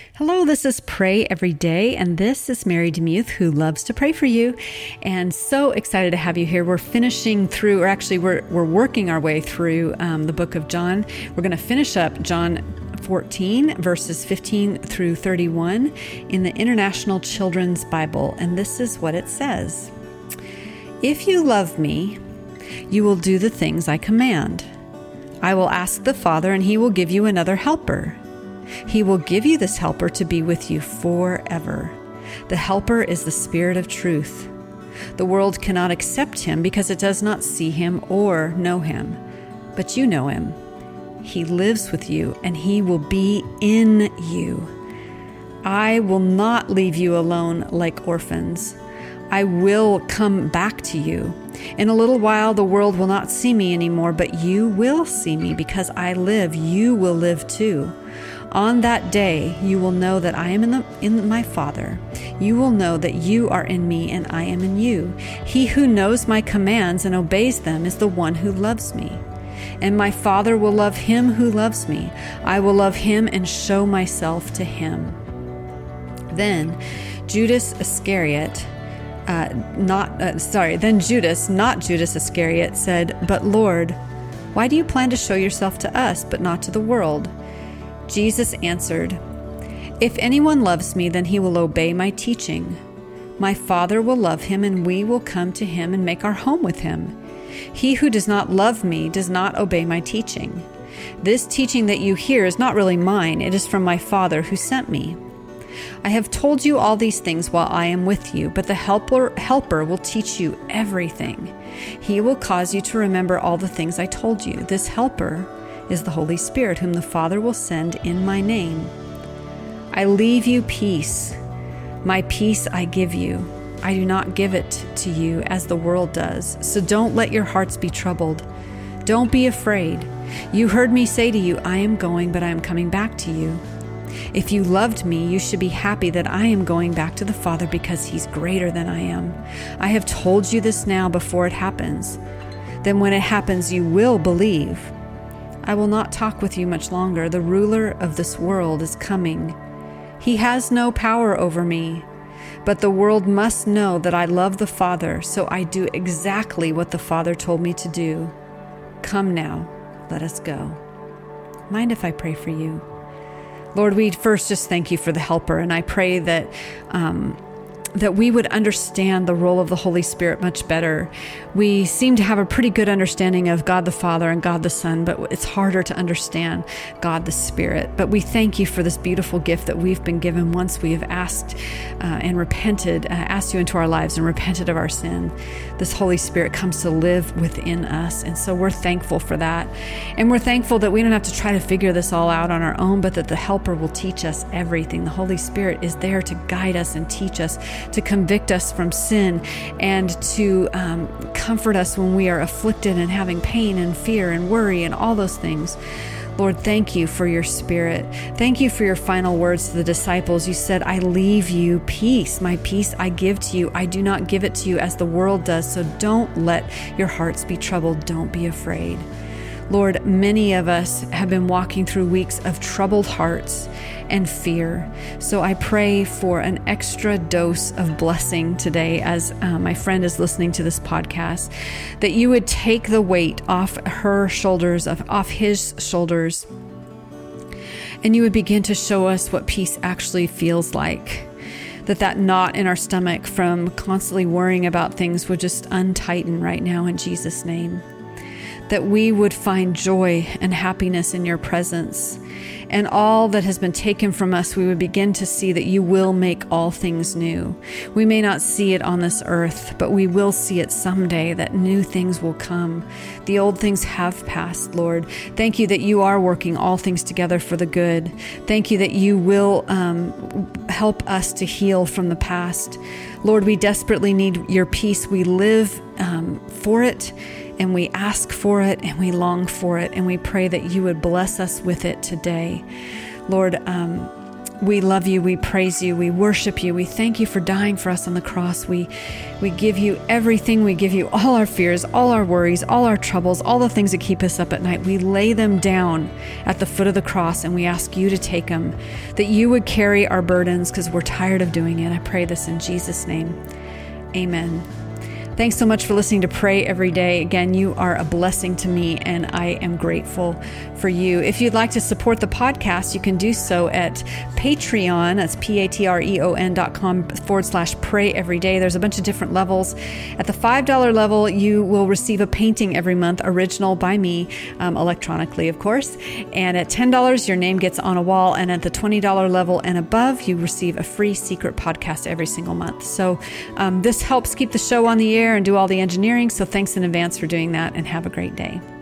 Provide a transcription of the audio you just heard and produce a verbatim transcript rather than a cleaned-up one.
Hello, this is Pray Every Day, and this is Mary DeMuth, who loves to pray for you, and so excited to have you here. We're finishing through, or actually we're we're working our way through um, the book of John. We're going to finish up John fourteen, verses fifteen through thirty-one in the International Children's Bible, and this is what it says. If you love me, you will do the things I command. I will ask the Father, and he will give you another helper. He will give you this helper to be with you forever. The helper is the Spirit of truth. The world cannot accept him because it does not see him or know him. But you know him. He lives with you, and he will be in you. I will not leave you alone like orphans. I will come back to you. In a little while, the world will not see me anymore, but you will see me because I live. You will live too. On that day, you will know that I am in, the, in my Father. You will know that you are in me and I am in you. He who knows my commands and obeys them is the one who loves me. And my Father will love him who loves me. I will love him and show myself to him. Then Judas Iscariot, uh, not uh, sorry, then Judas, not Judas Iscariot, said, "But Lord, why do you plan to show yourself to us, but not to the world?" Jesus answered, "If anyone loves me, then he will obey my teaching. My Father will love him, and we will come to him and make our home with him. He who does not love me does not obey my teaching. This teaching that you hear is not really mine. It is from my Father who sent me. I have told you all these things while I am with you, but the helper, helper will teach you everything. He will cause you to remember all the things I told you. This helper is the Holy Spirit, whom the Father will send in my name. I leave you peace. My peace I give you. I do not give it to you as the world does. So don't let your hearts be troubled. Don't be afraid. You heard me say to you, I am going, but I am coming back to you. If you loved me, you should be happy that I am going back to the Father because he's greater than I am. I have told you this now before it happens. Then when it happens, you will believe. I will not talk with you much longer. The ruler of this world is coming. He has no power over me, but the world must know that I love the Father, so I do exactly what the Father told me to do. Come now, let us go. Mind if I pray for you? Lord, we first just thank you for the helper, and I pray that um, that we would understand the role of the Holy Spirit much better. We seem to have a pretty good understanding of God the Father and God the Son, but it's harder to understand God the Spirit. But we thank you for this beautiful gift that we've been given once we have asked uh, and repented, uh, asked you into our lives and repented of our sin. This Holy Spirit comes to live within us, and so we're thankful for that. And we're thankful that we don't have to try to figure this all out on our own, but that the helper will teach us everything. The Holy Spirit is there to guide us and teach us, to convict us from sin, and to um, comfort us when we are afflicted and having pain and fear and worry and all those things. Lord, thank you for your Spirit. Thank you for your final words to the disciples. You said, I leave you peace. My peace I give to you. I do not give it to you as the world does. So don't let your hearts be troubled. Don't be afraid. Lord, many of us have been walking through weeks of troubled hearts and fear. So I pray for an extra dose of blessing today as uh, my friend is listening to this podcast, that you would take the weight off her shoulders, of, off his shoulders, and you would begin to show us what peace actually feels like. That that knot in our stomach from constantly worrying about things would just untighten right now in Jesus' name. That we would find joy and happiness in your presence, and all that has been taken from us, we would begin to see that you will make all things new. We may not see it on this earth, but we will see it someday, that new things will come. The old things have passed, Lord. Thank you that you are working all things together for the good. Thank you that you will um, help us to heal from the past. Lord, we desperately need your peace. We live um, for it, and we ask for it, and we long for it, and we pray that you would bless us with it today. Lord, um, We love you. We praise you. We worship you. We thank you for dying for us on the cross. We we give you everything. We give you all our fears, all our worries, all our troubles, all the things that keep us up at night. We lay them down at the foot of the cross and we ask you to take them, that you would carry our burdens because we're tired of doing it. I pray this in Jesus' name. Amen. Thanks so much for listening to Pray Every Day. Again, you are a blessing to me, and I am grateful for you. If you'd like to support the podcast, you can do so at Patreon. That's P-A-T-R-E-O-N dot com forward slash pray every day. There's a bunch of different levels. At the five dollar level, you will receive a painting every month, original by me, um, electronically, of course. And at ten dollars, your name gets on a wall. And at the twenty dollar level and above, you receive a free secret podcast every single month. So um, this helps keep the show on the air and do all the engineering. So thanks in advance for doing that, and have a great day.